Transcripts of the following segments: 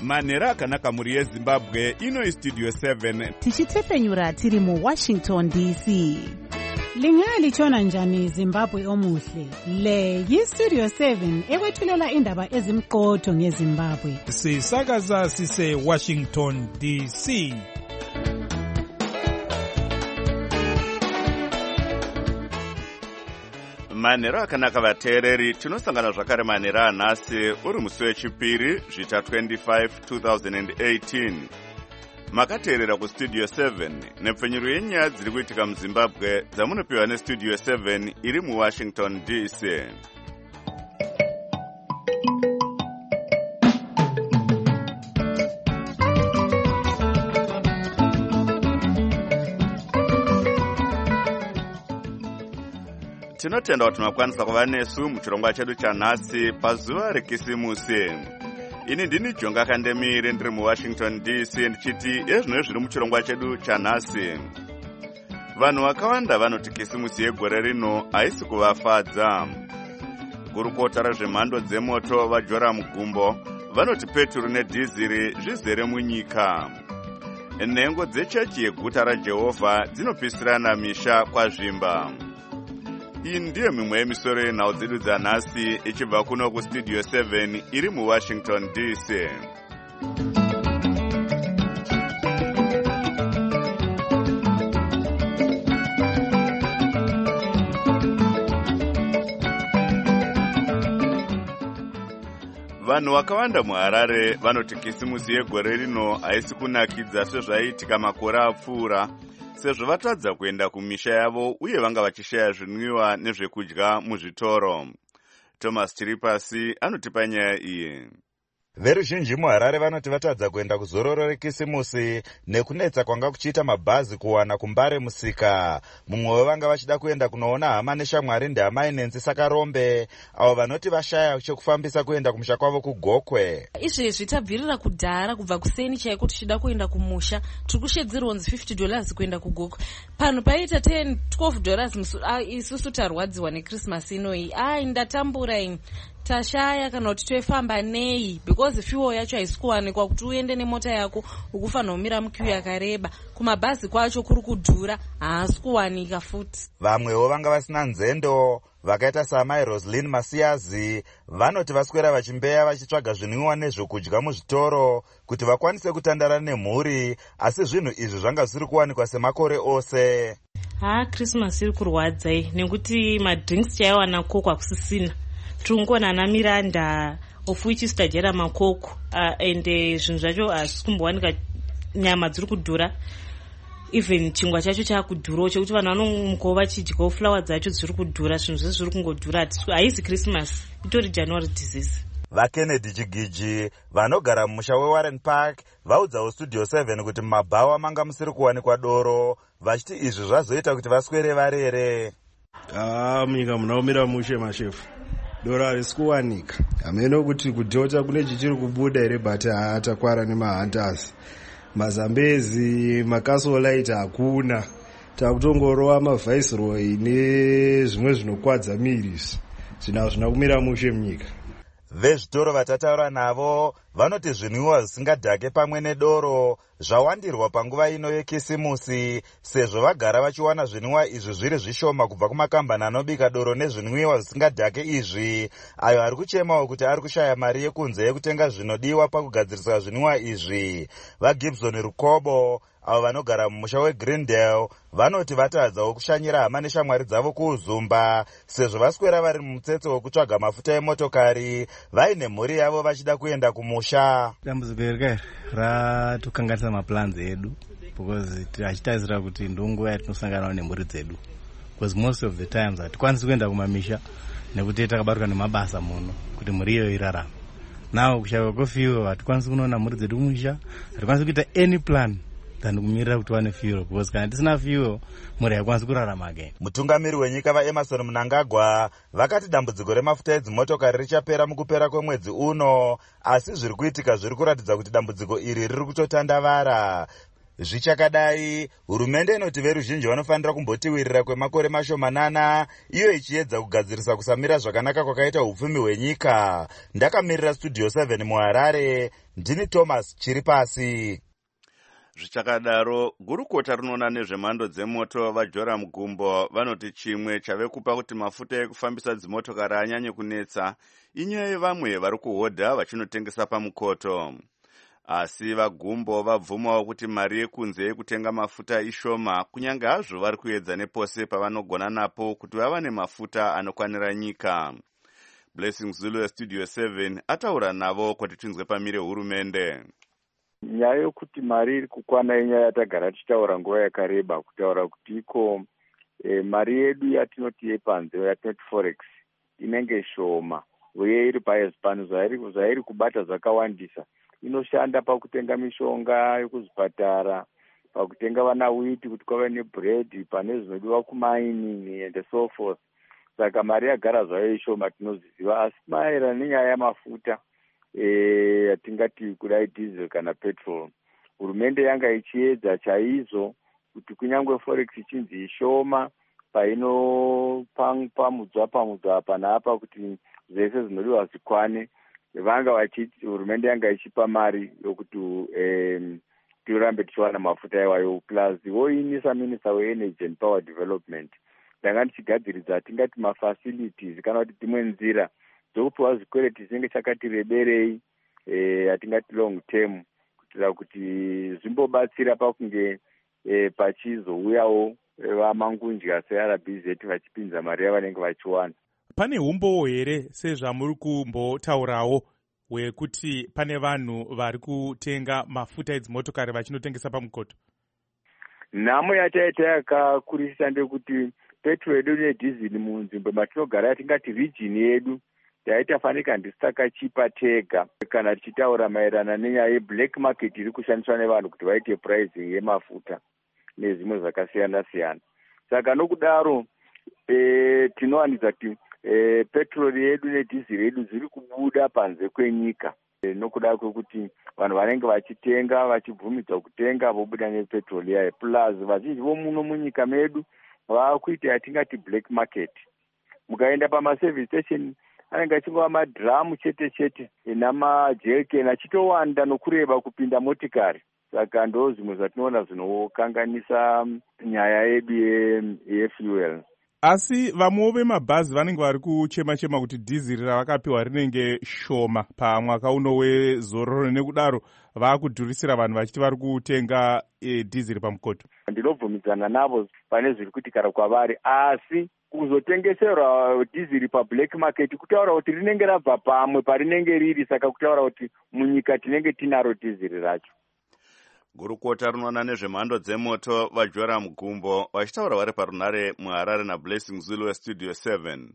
manhero akanaka mhuri yezimbabwe. Ino istudio 7 tichitefenyura tiri muWashington DC. Lingalitshona njani Zimbabwe omuhle? Le yistudio 7 ekwethulela indaba ezimqotho ngeZimbabwe. Sisakaza sise Washington DC. manhero akanaka vateereri, tinosangana zvakare manhero anhasi uri musi wechipiri zvita 25 2018. Makateerera kustudio 7 nepfenyuro yenyaya dziri kuitika muZimbabwe dzamunopiwa nestudio 7 iri muWashington DC. Tinotenda kuti makwanisa kuva nesu muchirongwa chedu chanhasi pazuva rekisimusi. Ini ndini Jonga Kandemire ndiri muWashington DC ndichiti ezvino zviri muchirongwa chedu chanhasi. Vanhu vakawanda vanoti kisimusi yegore rino haisi kuvafadza. Gurukota rezvemhando dzemoto vaJoram Gumbo vanoti peturu nedhiziri zvizere munyika. Nhengo dzechechi yeguta raJehovha dzinopisirana misha kwazvimba. Iyi ndiyo mimwe yemisoro yenhau dzedu dzanhasi ichibva kuno kustudio 7 iri muWashington DC. Vanhu vakawanda muHarare vanoti kisimusi yegore rino haisi kunakidza sezvaiitika makore apfuura, sezvo vatadza kuenda kumisha yavo uye vanga vachishaya zvinwiwa nezvekudya muzvitoro. Thomas Chiripasi anotipa nyaya iyi. Veruzhinji muHarare vanoti vatadza kuenda kuzororo rekisimusi nekunetsa kwanga kuchiita mabhazi kuwana kumbare musika. Mumwewo vanga vachida kuenda kunoona hama neshamwari ndehama inenzi Sakarombe, avo vanoti vashaya chekufambisa kuenda kumusha kwavo kuGokwe. Izvezvi tabvirira kudhara kubva kuseni chaiko tichida kuenda kumusha, tiri kushedzerwa $50 kuenda kuGokwe. Pano paita $10-12 isusu tarwadziwa neChristmas inoi. Ndatambura ini. Tashaya kana kuti toifamba nei, because fuel yacho haisi kuwanikwa kuti uende nemota yako ukufanira kumira mukiu yakareba. Kumabhazi kwacho kuri kudhura, haasi kuwanika futi. Vamwewo vanga vasina nzendo vakaita saamai Roslyn Masiazi vanoti vaswera vachimbeya vachitsvaga zvinwiwa nezvokudya muzvitoro kuti vakwanise kutandara nemhuri, asi zvinhu izvi zvanga zvisiri kuwanikwa semakore ose. Christmas iri kurwadza nekuti madrinks chaiwana koko hakusisina. Tungona ana Miranda of which stadyera makoko ende zvinhu zvacho hazisi kumbowanika, nyama dziri kudhura, even chingwa chacho chakudhura chekuti vanhu vanomukawo vachidyawo flower dzacho dziri kudhura, zvinhu zvese zviri kungodhura. Haisi Christmas, itori January disease. VaKennedy Chigiji vanogara mumusha weWarren Park vaudzawo studio 7 kuti mumabhawa manga musiri kuwanikwa doro, vachiti izvi zvazoita kuti vaswere varere. Munyika munaomira mushe mashefu, doro harisi kuwanika. Hameno kuti kudhota kune chichiri kubuda here, but takwara nemahunters. Mazambezi, makasolite hakuna. Takutongorowa maviceroy nezvimwe zvinokwadza miri. Zvina kumira mushe munyika. Vezvitoro vatataura navo vanoti zvinwiwa zvisingadhake pamwe nedoro zvawandirwa panguva ino yekisimusi, sezvo vagara vachiwana zvinwiwa izvi zviri zvishoma kubva kumakambani anobika doro nezvinwiwa zvisingadhake izvi, ayo ari kuchemawo kuti ari kushaya mari yekunze yekutenga zvinodiwa pakugadziriswa zvinwiwa izvi. VaGibson Rukobo avo vanogara mumusha weGreendale vanoti vatadzawo kushanyira hama neshamwari dzavo kuUzumba, sezvo vaswera vari mumutsetse wekutsvaga mafuta emotokari vaine mhuri yavo vachida kuenda kumusha. Dambudziko iri ratokanganisa maplans edu, because tichitarisira kuti ndonguva yatinosanganawo nemhuri dzedu, because most of the times hatikwanisi kuenda kumamisha nekuti takabatwa nemabasa muno kuti mhuri iyo irarama. Nawo kushaiwa kwefuel hatikwanisi kunoona mhuri dzedu kumusha, hatikwanisi kuita any plan than kumirira kuti wane fuel, because kana tisina fuel mhuri haikwanisi kurarama again. Mutungamiri wenyika vaEmerson Mnangagwa vakati dambudziko remafuta edzimotokari richapera mukupera kwemwedzi uno, asi zviri kuitika zviri kuratidza kuti dambudziko iri riri kutotandavara. Zvichakadai, hurumende inoti veruzhinji vanofanira kumbotiwirira kwemakore mashomanana, iyo ichiedza kugadzirisa kusamira zvakanaka kwakaita upfumi hwenyika. Ndakamirira Studio 7 muHarare, ndini Thomas Chiripasi. Zvichakadaro, gurukota rinoona nezvemhando dzemoto vaJoram Gumbo vanoti chimwe chave kupa kuti mafuta ekufambisa dzimotokari anyanye kunetsa inyaya yevamwe vari kuhodha vachinotengesa pamukoto. Asi vaGumbo vabvumawo kuti mari yekunze yekutenga mafuta ishoma, kunyange hazvo vari kuedza nepose pavanogona napo kuti vawane mafuta anokwanira nyika. Blessing Zulu yeStudio 7 ataura navo kuti tinzwe pamire hurumende. Nyaya yokuti mari iri kukwana inyaya yatagara tichitaura nguva yakareba, kutaura kuti iko mari yedu yatinoti yepanze yatinoti forex inenge shoma, uye iri payezi pano zvairi kubata zvakawandisa. Inoshanda pakutenga mishonga yekuzvipatara, pakutenga vana witi kuti kwave nebread, pane zvinodiwa kumining and so forth. Saka mari yagara zvayo ishoma tinoziva, asi maererano nenyaya yamafuta yatingati kudai diesel kana petrol, hurumende yanga ichiedza chaizvo kuti kunyange forex ichinzi ishoma painopamudzwa panapa kuti zvese zvinodiwa zvikwane, vanga vachiti hurumende yanga ichipa mari yokuti tirambe tichiwana mafuta iwayo. Plus woinisa minister we-energy and power development ndanga ndichigadziridza tingati mafacilities kana kuti dzimwe nzira dzokupiwa zvikwereti zvinenge chakati reberei, atingati long term, kuitira kuti zvimbobatsira pakunge pachizouyawo vamangunja seRBZ vachipinza mari yavanenge vachiwana. Pane umbowo here sezvamuri kumbotaurawo wekuti pane vanhu vari kutenga mafuta edzimotokari vachinotengesa pamukoto? Nhamo yataita yakakurisisa ndekuti petrol yedu nedhizili munzvimbo matinogara yatingati region yedu taitafanika ndisitakachipa tega, kana tichitaura maererano nenyaya yeblack market iri kushandiswa nevanhu kuti vaite pricing yemafuta nezvimwe zvakasiyana siyana. Saka nokudaro tinowanidza kuti petrol yedu nedhizili yedu zviri kubuda panze kwenyika, nokuda kwekuti vanhu vanenge vachitenga vachibvumidzwa kutenga vobuda nepetrol yayo. Plus vazhinji vomuno munyika medu vakuita yatingati black market. Mukaenda pamaservice station anenge achingova madhiramu chete namajerikeni achitowanda nokureba kupinda motikari. Saka ndo zvimwe zvatinoona zvinokanganisa nyaya yedu yefuel. Asi vamwewo vemabhazi vanenge vari kuchema kuti dhiziri ravakapiwa rinenge shoma pamwaka uno wezororo, nekudaro vaakudhurisira vanhu vachiti vari kutenga dhiziri pamukoto. Ndinobvumidzana navo pane zviri kuitika kwavari, asi kuzotengeserwa dhiziri pablack market kutaura kuti rinenge rabva pamwe parinenge riri, saka kutaura kuti munyika tinenge tinaro dhiziri racho. Gurukota rinoona nezvemhando dzemoto vaJoram Gumbo vachitaura vari parunare muHarare naBlessing Zulu weStudio 7.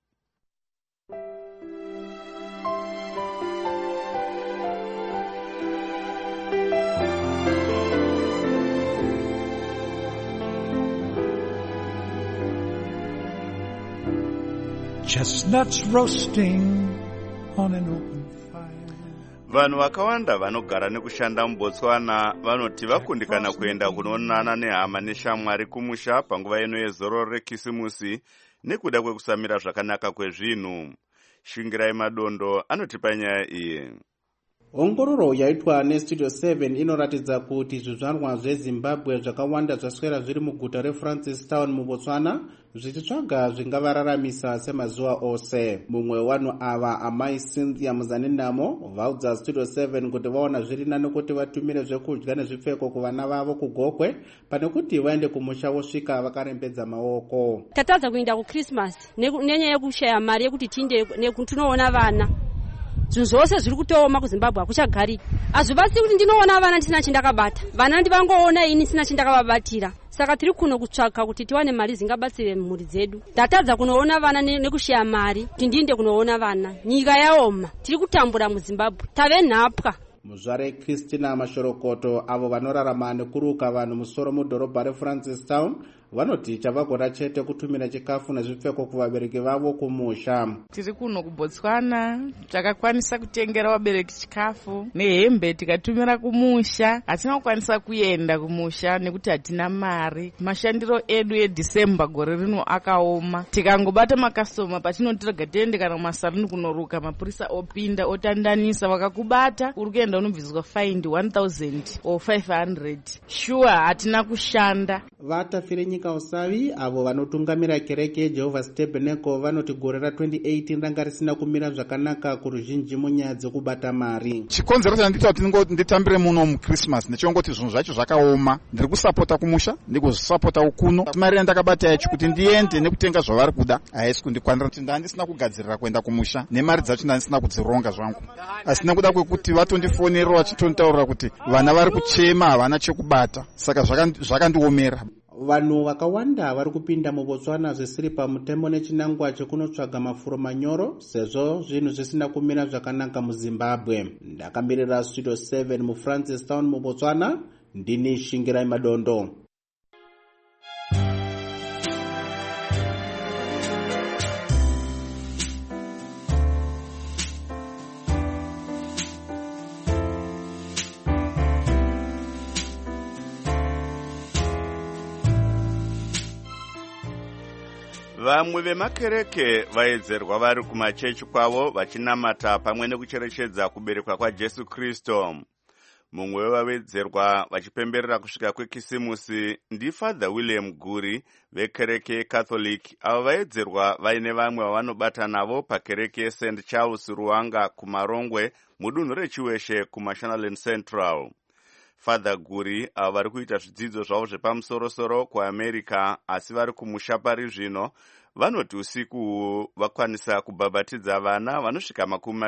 Chestnuts roasting on an open fire. Vanhu vakawanda vanogara nekushanda muBotswana vanoti vakundikana kuenda kunoonana nehama neshamwari kumusha panguva ino yezororo rekisimusi nekuda kwekusamira zvakanaka kwezvinhu. Shingirai Madondo anotipa nyaya iyi. Ongororo yaitwa neStudio 7 inoratidza kuti zvizvarwa zveZimbabwe zvakawanda zvaswera zviri muguta reFrancistown muBotswana zvichitsvaga zvingavararamisa semazuva ose. Mumwe wevanhu ava, amai Cynthia Muzanendamo, vaudza Studio 7 kuti vaona zviri nani kuti vatumire zvekudya nezvipfeko kuvana vavo kugokwe pane kuti vaende kumusha vosvika vakarembedza maoko. Tatadza kuenda kuChristmas nenyaya yekushaya mari yekuti tinde tunoona vana. Zvinhu zvose zviri kutooma kuZimbabwe hakuchagari. Hazvibatsiri kuti ndinoona vana ndisina chindakabata. Vana ndivangoona ini sina chindakavabatira. Saka tiri kuno kutsvaka kuti tiwane mari zingabatsire mhuri dzedu. Tatadza kunoona vana nekushaya mari kuti ndiende kunoona vana. Nyika yaoma. Tiri kutambura muZimbabwe. Tave nhapwa. Muzvare Christina Mashorokoto avo vanorarama nekuruka vanhu musoro mudhorobha reFrancistown vanoti chavagona chete kutumira chikafu nezvipfeko kuvabereki vavo kumusha. Tiri kuno kuBotswana, takakwanisa kutengera vabereki chikafu nehembe tikatumira kumusha. Hatina kukwanisa kuenda kumusha nekuti hatina mari. Mashandiro edu eDisemba gore rino akaoma. Tikangobata makastoma patinotirega tiende kana kumasaruni kunoruka, mapurisa opinda otandanisa, vakakubata uri kuenda unobviswa fine 1000 or 500. Sure, hatina kushanda. Vatafire nyika usavi avo vanotungamira kereke yeJehovah's Tabernacle vanoti gore ra2018 ranga risina kumira zvakanaka kuruzhinji munyaya dzekubata mari. Chikonzero chandita kuti nditambire muno muChristmas ndechongoti zvinhu zvacho zvakaoma. Ndiri kusapota kumusha, ndiri kuzvisapota ukuno. Mari yandakabata yacho kuti ndiende nekutenga zvavari kuda haisi kundikwanira. Ndandisina kugadzirira kuenda kumusha nemari dzacho ndandisina kudzironga zvangu. Asi nekuda kwekuti vatondifonera vachitontaurira kuti vana vari kuchema havana chekubata, saka zvakandiomera. Vanhu vakawanda vari kupinda muBotswana zvisiri pamutemo nechinangwa chekunotsvaga mafuro manyoro sezvo zvinhu zvisina kumira zvakanaka muZimbabwe. Ndakamirira Studio 7 muFrancistown muBotswana, ndini Shingirai Madondo. Vamwe vemakereke vaedzerwa vari kumachechi kwavo vachinamata pamwe nekucherechedza kuberekwa kwaJesu Kristu. Mumwe wevawedzerwa vachipemberera kusvika kwekisimusi ndiFather William Guri vekereke Catholic, avo vaedzerwa vaine vamwe vavanobata navo pakereke yeSt Charles Ruanga kumarongwe mudunhu rechiweshe kuMashonaland Central. Father Guri avo vari kuita zvidzidzo zvavo zvepamusorosoro kuAmerica asi vari kumusha pari zvino, vanoti usiku vakwanisa kubhabhatidza vana vanosvika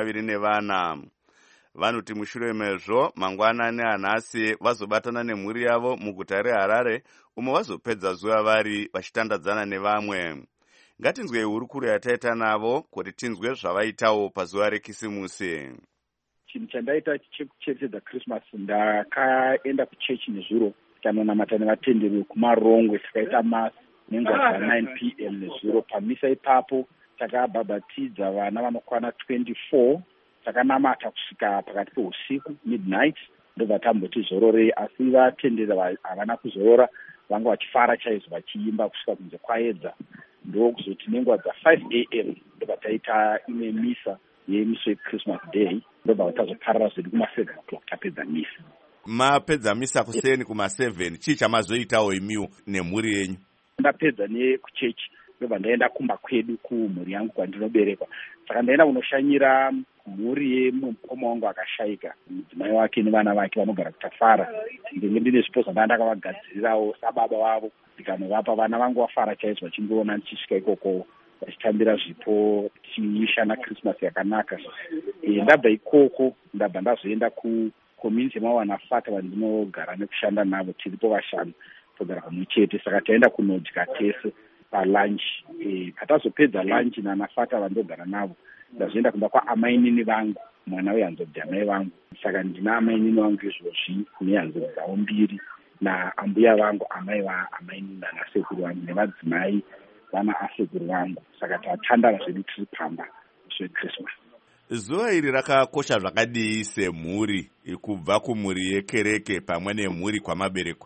24. Vanoti mushure mezvo mangwanani anhasi vazobatana nemhuri yavo muguta reHarare umo vazopedza zuva vari vachitandadzana nevamwe. Ngatinzwei hurukuro yataita navo kuti tinzwe zvavaitawo pazuva rekisimusi. Chinhu chandaita chekucherechedza Christmas, ndakaenda kuchechi nezuro tikanonamata nevatenderi vekumarongwe, tikaita masi nenguva dza9 p.m. nezuro. Pamisa ipapo takabhabhatidza vana vanokwana 24, takanamata kusvika pakati peusiku midnight, ndobva tamboti zororei. Asi vatenderi havana kuzorora, vanga vachifara chaizvo vachiimba kusvika kunze kwaedza. Ndokuzoti nenguva dza5 a.m. ndobva taita imwe misa yemiso yeChristmas Day, ndobva vatazoparara zvedu kuma7 o'clock tapedza misa. Mapedza misa kuseni kuma7, chii chamazoitawo imiwo nemhuri yenyu? Ndapedza nekuchechi ndobva ndaenda kumba kwedu kumhuri yangu kwandinoberekwa. Saka ndaenda kunoshanyira mhuri yemukoma wangu akashayika, mudzimai wake nevana vake vanogara kutafara. Ndenge ndine zvipo zvandakavagadzirirawo sababa vavo, ndikanovapa. Vana vangu vafara chaizvo vachindiona ndichisvika ikoko vachitambira zvipo tichishana Christmas yakanaka. Ndabva ikoko ndabva ndazoenda kucommunity mawanafata vandinogara nekushanda navo, tiripo vashanu togara pamwe chete. Saka taenda kunodya tese palunch. Patazopedza lunch nanafata vandogara navo, ndazoenda kumba kwaamainini vangu, mwana wehanzodzi amai vangu. Saka ndina amainini vangu izvozvi nehanzodzi dzavo 2 naambuya vangu, amai vaamainini nanasekuru vangu nevadzimai vana asekuru vangu. Saka tatandara zvedu tiri pamba zveChristmas. Zuva iri rakakosha zvakadii semhuri, kubva kumhuri yekereke pamwe nemhuri kwamaberekwa?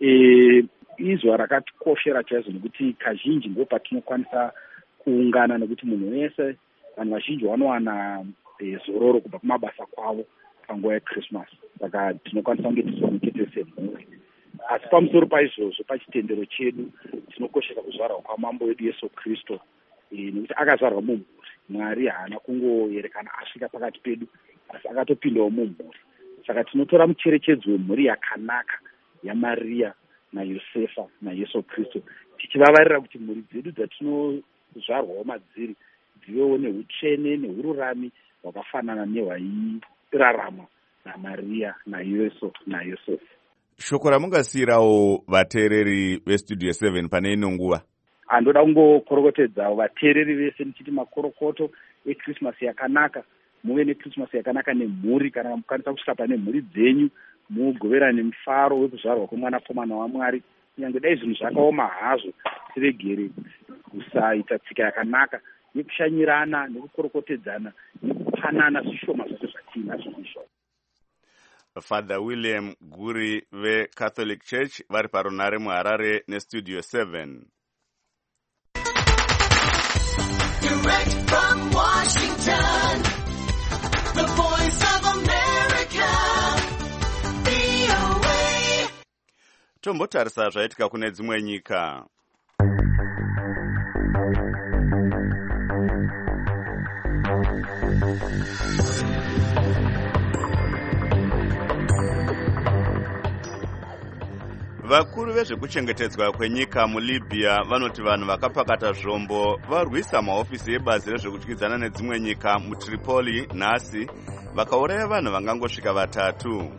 Izuva rakatikoshera chaizvo nekuti kazhinji ndo patinokwanisa kuungana, nekuti munhu wese, vanhu vazhinji vanowana zororo kubva kumabasa kwavo panguva yeChristmas. Saka tinokwanisa kunge tizoonekete semhuri. Asi pamusoro paizvozvo, pachitendero chedu tinokoshesa kuzvarwa kwamambo wedu Yesu Kristu, nekuti akazvarwa mumhuri. Mwari haana kungoyerekana asvika pakati pedu, asi akatopindawo mumhuri. Saka tinotora mucherechedzo wemhuri yakanaka yaMaria naYosefa naYesu Kristu, tichivavarira kuti mhuri dzedu dzatinozvarwawo madziri dzivewo neutsvene neururami hwakafanana nehwairarama naMaria naYesu naYosefa. Shoko ramungasiyirawo vateereri veStudio 7 pane ino nguva? Andoda kungokorokotedzawo vateereri vese ndichiti makorokoto eChristmas yakanaka. Muve neChristmas yakanaka nemhuri, kana mukwanisa kusvika pane mhuri dzenyu mugoverane mufaro wekuzvarwa kwemwanakomana waMwari. kunyange dai zvinhu zvakaoma hazvo, tiregere kusaita tsika yakanaka yekushanyirana nekukorokotedzana nekupanana zvishoma zvacho zvatiinazvo izvo. Father William Guri veCatholic Church vari parunare muHarare neStudio 7. Direct from Washington, the voice of America, VOA. Tombotarisa zvaitika kune dzimwe nyika. Vakuru vezvekuchengetedzwa kwenyika muLibya vanoti vanhu vakapakata zvombo varwisa mahofisi ebazi rezvekudyidzana nedzimwe nyika muTripoli nhasi vakauraya vanhu vangangosvika 3.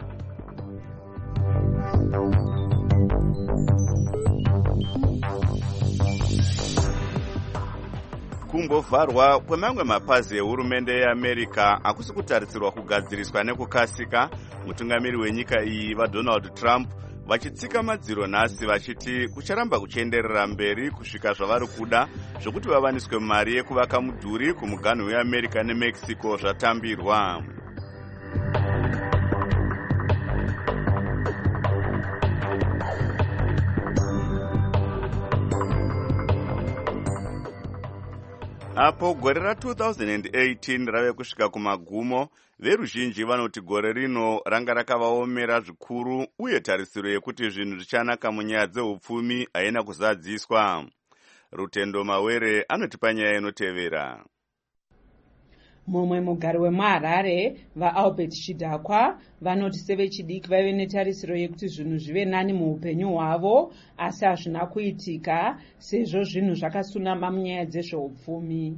Kumbovharwa kwemamwe mapazi ehurumende yeAmerica hakusi kutarisirwa kugadziriswa nekukasika. Mutungamiri wenyika iyi vaDonald Trump vachitsika madziro nhasi vachiti kucharamba kuchienderera mberi kusvika zvavari kuda zvokuti vavaniswe mari yekuvaka mudhuri kumuganhu weAmerica neMexico zvatambirwa. Apo gore ra2018 rave kusvika kumagumo, veruzhinji vanoti gore rino ranga rakavaomera zvikuru uye tarisiro yekuti zvinhu zvichanaka munyaya dzeupfumi haina kuzadziswa. Rutendo Mawere anotipa nyaya inotevera. Mumwe mugari wemuHarare vaAlbert Chidakwa vanoti sevechidiki vaive netarisiro yekuti zvinhu zvive nani muupenyu hwavo, asi hazvina kuitika sezvo zvinhu zvakasunama munyaya dzezveupfumi.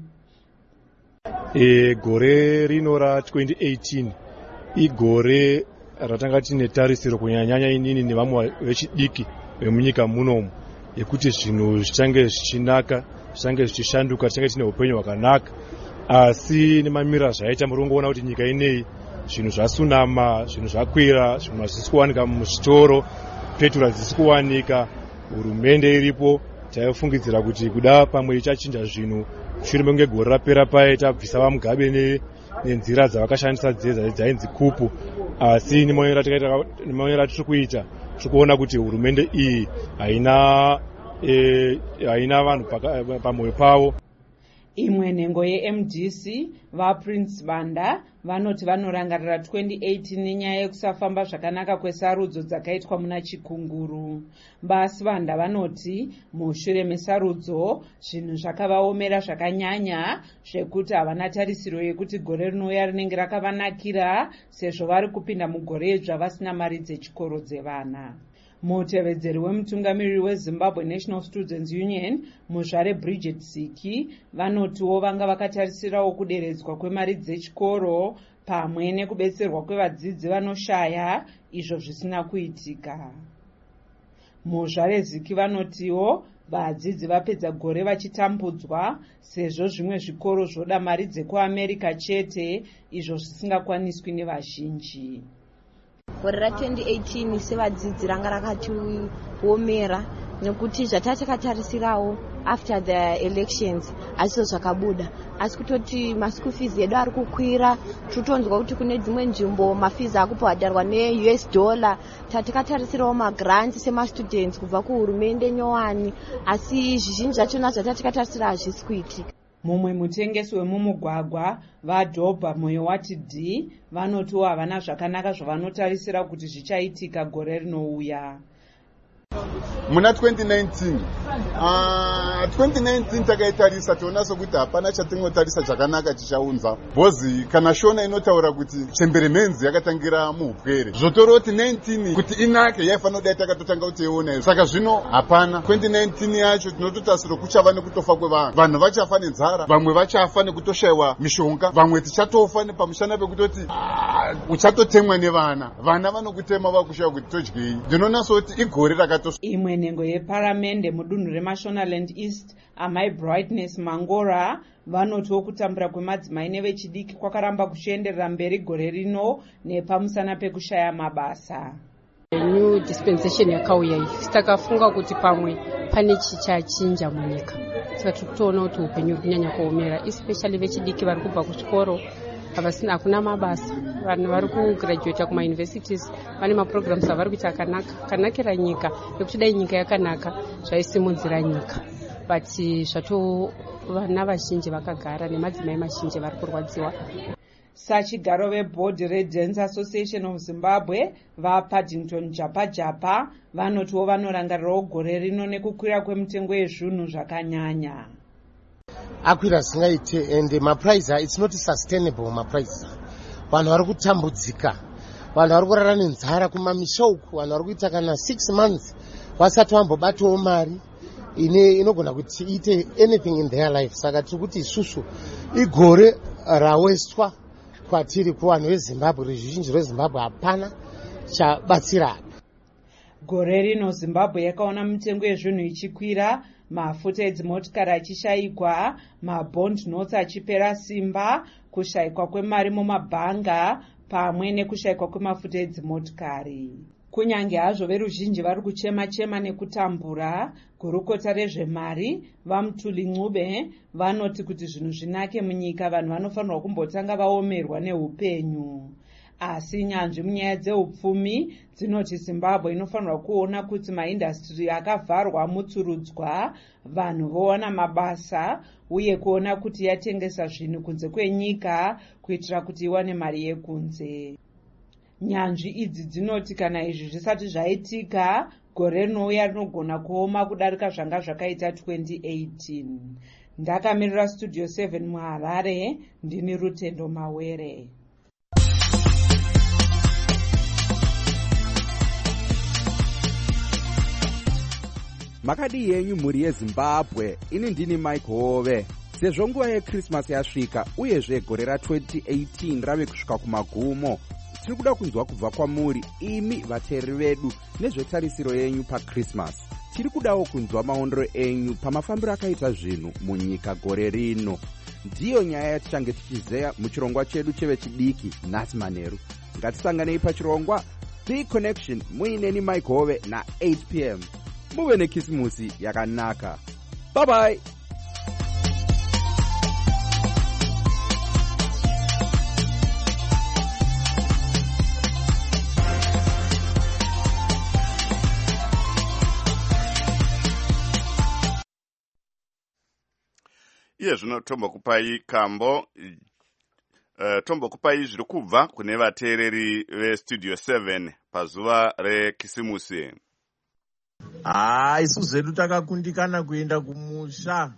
Gore rino ra2018 igore ratanga tine tarisiro kunyanya inini nevamwe vechidiki vemunyika munomu yekuti zvinhu zvichange zvichinaka, zvichange zvichishanduka, tichange tine upenyu hwakanaka. Asi nemamira zvaita murongoona kuti nyika ineyi zvinhu zvasunama, zvinhu zvakwira, zvinhu hazvisi kuwanika muzvitoro, petrol hazvisi kuwanika, hurumende iripo. Taifungidzira kuti kuda pamwe ichachinja zvinhu shure menge gore rapera paye tabvisa vaMugabe nenzira dzavakashandisa dzainzi kupu. Asi nemaonero atiri kuita tiri kuona kuti hurumende iyi haina vanhu pamwoyo pavo. Imwe nhengo yeMDC vaPrince Banda vanoti vanorangarira 2018 nenyaya yekusafamba zvakanaka kwesarudzo dzakaitwa muna Chikunguru. Basi Banda vanoti mushure mesarudzo zvinhu zvakavaomera zvakanyanya zvekuti havana tarisiro yekuti gore rinouya rinenge rakavanakira sezvo vari kupinda mugore zvavasina mari dzechikoro dzevana. Mutevedzeri wemutungamiriri weZimbabwe National Students Union Muzvare Bridget Siki vanotiwo vanga vakatarisirawo kuderedzwa kwemari dzechikoro pamwe nekubetserwa kwevadzidzi vanoshaya, izvo zvisina kuitika. Muzvare Siki vanotiwo vadzidzi vapedza gore vachitambudzwa sezvo zvimwe zvikoro zvoda mari dzekuAmerica chete, izvo zvisingakwaniswi nevazhinji. Gore ra2018 sevadzidzi ranga rakatiomera nekuti zvatakatarisirawo after the elections hazvo zvakabuda, asi kutoti maschool fees edu ari kukwira. Totonzwa kuti kune dzimwe nzvimbo mafees akubhadharwa neUS dollar. Tatakatarisirawo magrants semastudents kubva kuhurumende nyowani, asi zvizhinji zvachona zvatakatarisira hazvisi kuitika. Mumwe mutengesi wemumugwagwa vaDhobha Moyo wati D vanotiwo havana zvakanaka zvavanotarisira kuti zvichaitika gore rinouya. Muna 2019 takaitarisa toona sokuti hapana chatingotarisa chakanaka chichaunza. Bhozi kana shona inotaura kuti chemberemenzi yakatangira muupwere. Zvotoro kuti 19 kuti inake yaifanira kudai takatotanga kuteiona. Saka zvino hapana. 2019 yacho tinototasira kuchava nekutofa kwevanhu. Vanhu vachafa nenzara, vamwe vachafa nekutoshayiwa mishonga, vamwe tichatofa pamushana pekutoti uchatotemwa nevana. Vana vanokutema vakushaya kuti todyei. Ndinoona soti igore rakato. Imwe nhengo yeparamende mudunhu reMashonaland East Amai Brightness Mangora vanotiwo kutambura kwemadzimai nevechidiki kwakaramba kuchienderera mberi gore rino nepamusana pekushaya mabasa. New dispensation yakauya iyi takafunga kuti pamwe pane chichachinja munyika saka tiri kutoona kuti upenyu uri kunyanya kuomera especially vechidiki vari kubva kuchikoro hakuna mabasa. Vanhu vari kugraduata kumauniversities vane maprograms avari kuita akanaka kanakira nyika nekuti dai nyika yakanaka zvaisimudzira nyika but vana vazhinji vakagara nemadzimai mazhinji vari kurwadziwa. Sachigaro vebhodhi reDance Association of Zimbabwe vaPaddington Japa vanotiwo vanorangarirawo gore rino nekukwira kwemitengo yezvinhu zvakanyanya. Akwira zingaite and maprice it's not sustainable maprice. Vanhu vari kutambudzika. Vanhu vari kurara nenzara kumamisha uku. Vanhu vari kuita kana 6 months vasati vambobatawo mari inogona kuti iite anything in their life. Saka tiri kuti isusu igore rawestwa kwatiri kuvanhu veZimbabwe. Ruzhinji rweZimbabwe hapana chabatsira. Gore rino Zimbabwe yakaona mitengo yezvinhu ichikwira, mafuta edzimotikari achishayikwa, mabond notes achipera simba, kushayikwa kwemari mumabhanga pamwe nekushayikwa kwemafuta edzimotikari. Kunyange hazvo veruzhinji vari kuchema nekutambura, gurukota rezvemari vaMutuli Ncube vanoti kuti zvinhu zvinake munyika vanhu vanofanirwa kumbotanga vaomerwa neupenyu. Asi nyanzvi munyaya dzeupfumi dzinoti Zimbabwe inofanirwa kuona kuti maindastri akavharwa mutsurudzwa, vanhu vowana mabasa uye kuona kuti yatengesa zvinhu kunze kwenyika kuitira kuti iwane mari yekunze. Nyanzvi idzi dzinoti kana izvi zvisati zvaitika, gore rinouya rinogona kuoma kudarika zvanga zvakaita 2018. Ndakamirira Studio 7 muHarare, ndini Rutendo Mawere. Makadi yenyu mhuri yeZimbabwe, ini ndini Mike Hove. Sezvo nguva yeChristmas yasvika uyezve gore ra2018 rave kusvika kumagumo, tiri kuda kunzwa kubva kwamuri imi vateereri vedu nezvetarisiro yenyu paChristmas. Tiri kudawo kunzwa maondero enyu pamafambiro akaita zvinhu munyika gore rino. Ndiyo nyaya yatichange tichizeya muchirongwa chedu chevechidiki nhasi manheru. Ngatisanganei pachirongwa Big Connection muineni Mike Hove na8 p.m. Muve nekisimusi yakanaka. Bye bye. Iye zvino tombokupai kambo tombokupai zviri kubva kune vateereri veStudio 7 pazuva rekisimusi. Isu zvedu takakundikana kuenda kumusha.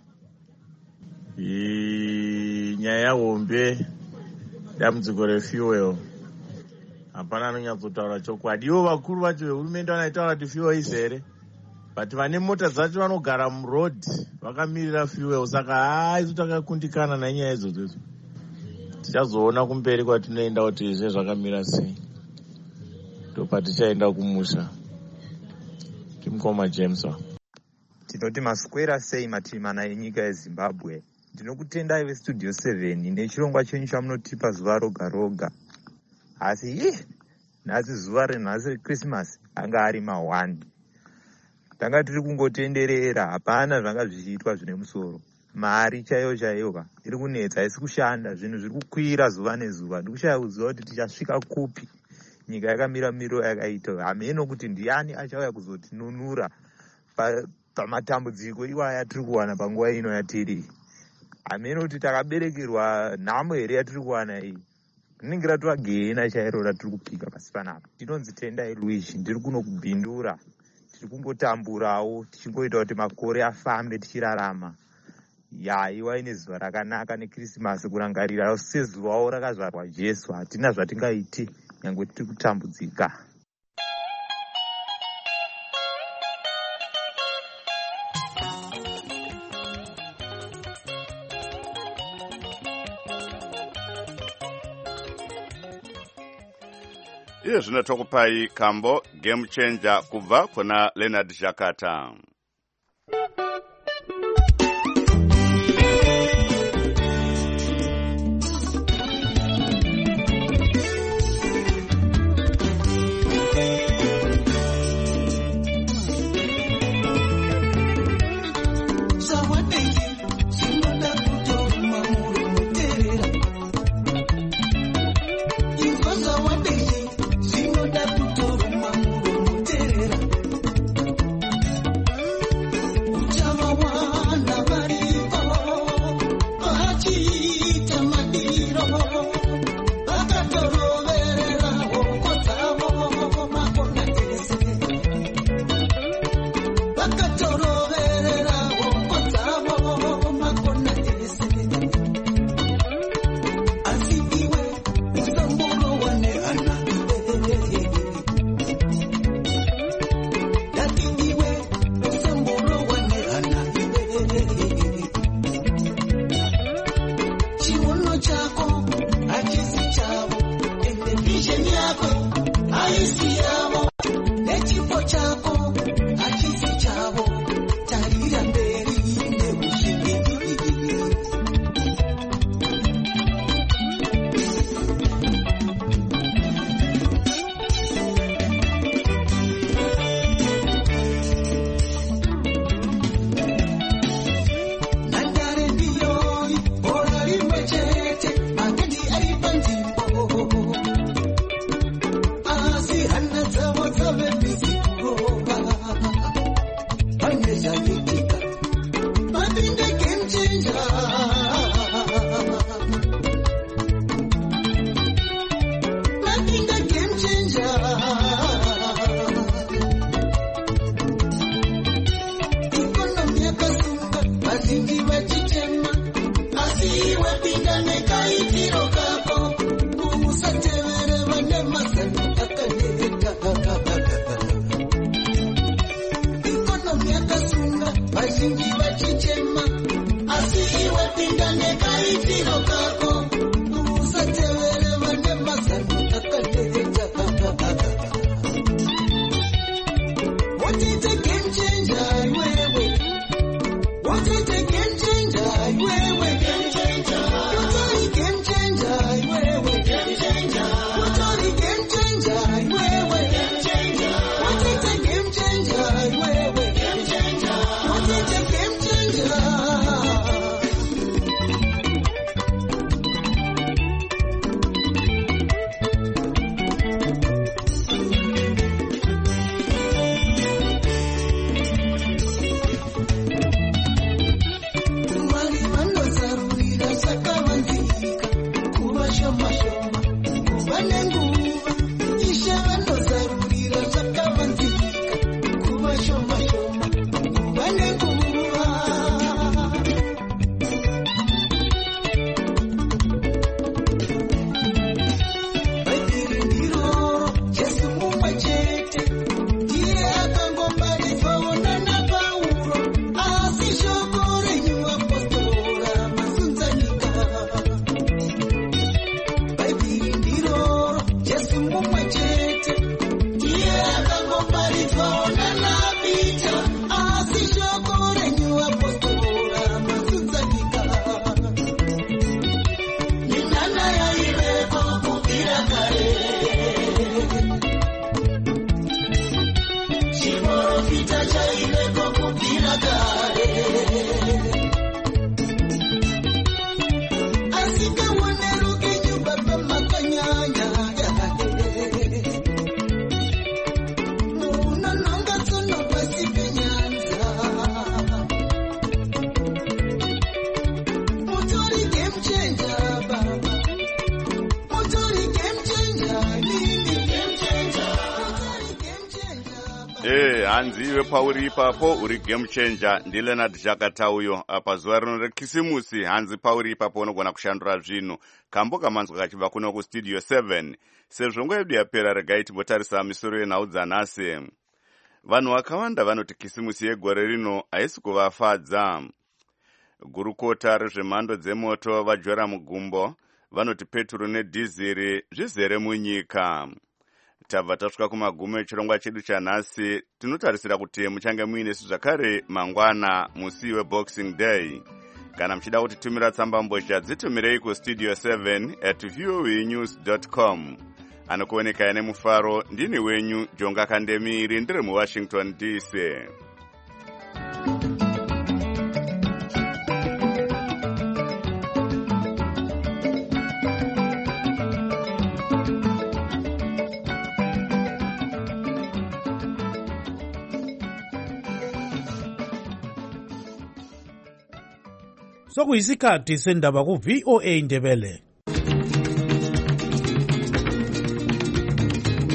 Nyaya yahombe dambudziko refuel. Hapana anonyatsotaura chokwadi. Ivo vakuru vacho vehurumende vanoitaura kuti fuel izere. But vane mota dzacho vanogara muroad vakamirira fuel. Saka isu takakundikana nanyaya idzodzo. Tichazoona kumberi kwatinoenda kuti izve zvakamira sei. Ndopatichaenda kumusha. Kimkoma James. Tinoti maswera sei mativi mana enyika yeZimbabwe. Ndinokutendai veStudio 7 nechirongwa chenyu chamunotipa zuva roga roga. Asi nhasi zuva renhasi reChristmas anga ari ma1. Tanga tiri kungotenderera, hapana zvanga zvichiitwa zvine musoro. Mari chaiyo iri kunetsa, isi kushanda, zvinhu zviri kukwira zuva nezuva. Ndikushaya kuziva kuti tichasvika kupi. Nyika yakamira miro yakaita. Hameno kuti ndiani achauya kuzotinunura pamatambudziko iwaya tiri kuwana panguva ino yatiri. Hameno kuti takaberekerwa nhamo here yatiri kuwana iyi. Rinenge ratova gehena chairo ratiri kupika pasi panapa. Tinonzi Tendai Luigi, ndiri kuno kubhindura. Tiri kungotamburawo, tichingoita kuti makore afambe tichirarama. Iwa ine zuva rakanaka neChristmas kurangarira sezuvawo rakazvarwa Jesu. Hatina zvatingaiti nyangwe tiri kutambudzika. Iye zvino tokupai kambo Game Changer kubva kuna Leonard Jakata. haisi yavo nechipo chako hachisi chavo tarira mberi neushindi nandare ndiyoi bora rimwe chete magedi ari panzvimbo asi hana dzavo dzave bizi kurova pane zvaitika mapinde game changer mapinde game changer ikonomi yakasunga vazhinji vachichema asi iwe pinda nekaitiro kako usatevere vane mazano akaneta ikonomi yakasunga vazhinji vachichema asi iwe pinda nekaitiro kako usatevere vane mazano akaneta What is a game changer iwewe What is a game changer iwewe game changer What are the game changer iwewe game changer What are the game changer iwewe game changer What is a game changer iwewe game changer What is a game changer Mali vanozarurira zvakavanzika kuva shoma shoma kuva nenguva ishe vanozarurira zvakavanzika kuva shoma shoma kuva nenguva bhaibheri ndiroro jesu mumwe chete ndiye akangombarirwaona napauro asi shoko renyu apostora masunzanika bhaibheri ndiroro jesu mumwe chete ndiye akangombarirwaona napita asi shoko renyu apostora masunzanika minana yaireko kubvira kare chiprofita chaireko kubvira kare asikaoneruke nyumba pamakanyanya unononga tsono pasi penyanza mutori game changer baba mutori game changer nini game changer mutori game changer hanzi iwe pauri ipapo uri game changer ndileonard jakata uyo pazuva rino rekisimusi. Hanzi pauri ipapo unogona kushandura zvinhu kambo kamanzwa kachibva kuno kustudio 7. Sezvo nguva yedu yapera regai timbotarisa misoro yenhau dzanhasi. Vanhu vakawanda vanoti kisimusi yegore rino haisi kuvafadza. Gurukota rezvemhando dzemoto vaJoram Mugumbo vanoti peturu nedhiziri zvizere munyika. Tabva tasvika kumagumo echirongwa chedu chanhasi. Tinotarisira kuti muchange muinesu zvakare mangwana musi weboxing day. Kana muchida kutitumira tsamba mbozha dzitumirei kustudio 7@voanews.com. Anokuoneka ine mufaro ndini wenyu Jonga Kandemiri ndiri muWashington DC. Sokuyisikhathi sendaba ku VOA Ndebele.